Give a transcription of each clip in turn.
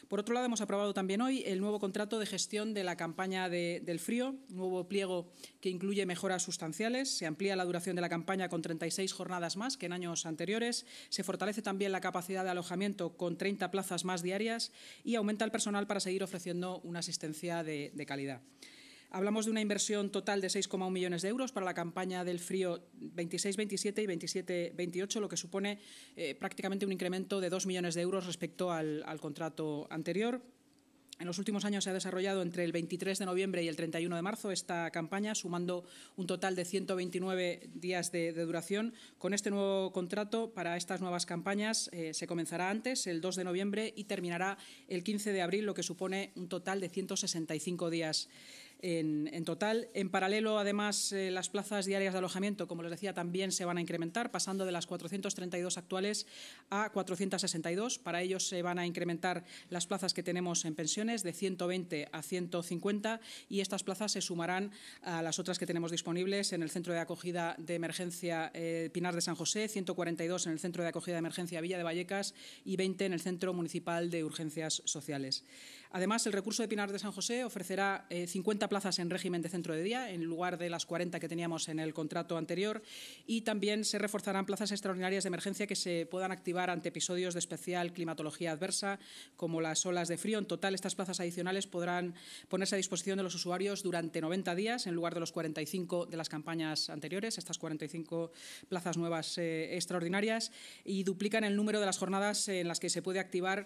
Por otro lado, hemos aprobado también hoy el nuevo contrato de gestión de la campaña del frío, un nuevo pliego que incluye mejoras sustanciales. Se amplía la duración de la campaña con 36 jornadas más que en años anteriores. Se fortalece también la capacidad de alojamiento con 30 plazas más diarias y aumenta el personal para seguir ofreciendo una asistencia de calidad. Hablamos de una inversión total de 6,1 millones de euros para la campaña del frío 26-27 y 27-28, lo que supone prácticamente un incremento de 2 millones de euros respecto al contrato anterior. En los últimos años se ha desarrollado entre el 23 de noviembre y el 31 de marzo esta campaña, sumando un total de 129 días de duración. Con este nuevo contrato, para estas nuevas campañas, se comenzará antes, el 2 de noviembre, y terminará el 15 de abril, lo que supone un total de 165 días en total. En paralelo, además, las plazas diarias de alojamiento, como les decía, también se van a incrementar, pasando de las 432 actuales a 462. Para ello se van a incrementar las plazas que tenemos en pensiones de 120 a 150 y estas plazas se sumarán a las otras que tenemos disponibles en el Centro de Acogida de Emergencia Pinar de San José, 142 en el Centro de Acogida de Emergencia Villa de Vallecas y 20 en el Centro Municipal de Urgencias Sociales. Además, el recurso de Pinar de San José ofrecerá 50 plazas en régimen de centro de día, en lugar de las 40 que teníamos en el contrato anterior, y también se reforzarán plazas extraordinarias de emergencia que se puedan activar ante episodios de especial climatología adversa, como las olas de frío. En total, estas plazas adicionales podrán ponerse a disposición de los usuarios durante 90 días, en lugar de los 45 de las campañas anteriores, estas 45 plazas nuevas extraordinarias, y duplican el número de las jornadas en las que se puede activar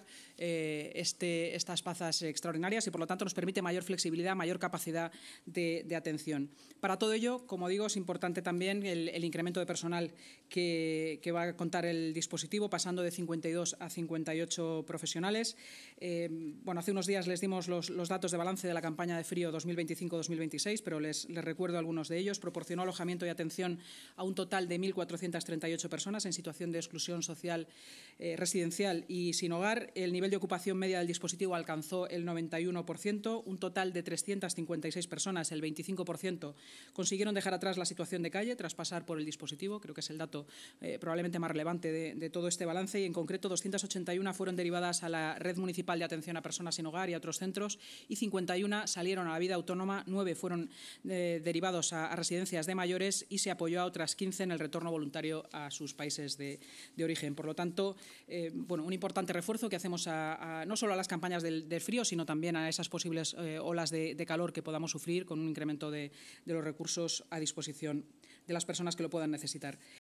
estas plazas extraordinarias y, por lo tanto, nos permite mayor flexibilidad, mayor capacidad de atención. Para todo ello, como digo, es importante también el incremento de personal que va a contar el dispositivo, pasando de 52 a 58 profesionales. Hace unos días les dimos los datos de balance de la campaña de frío 2025-2026, pero les recuerdo algunos de ellos. Proporcionó alojamiento y atención a un total de 1.438 personas en situación de exclusión social residencial y sin hogar. El nivel de ocupación media del dispositivo alcanzó el 91%, un total de 356 personas, el 25%, consiguieron dejar atrás la situación de calle tras pasar por el dispositivo. Creo que es el dato probablemente más relevante de todo este balance, y en concreto 281 fueron derivadas a la Red Municipal de Atención a Personas sin Hogar y a otros centros, y 51 salieron a la vida autónoma, 9 fueron derivados a residencias de mayores y se apoyó a otras 15 en el retorno voluntario a sus países de origen. Por lo tanto, un importante refuerzo que hacemos no solo a las campañas del frío, sino también a esas posibles olas de calor que podamos sufrir, con un incremento de los recursos a disposición de las personas que lo puedan necesitar.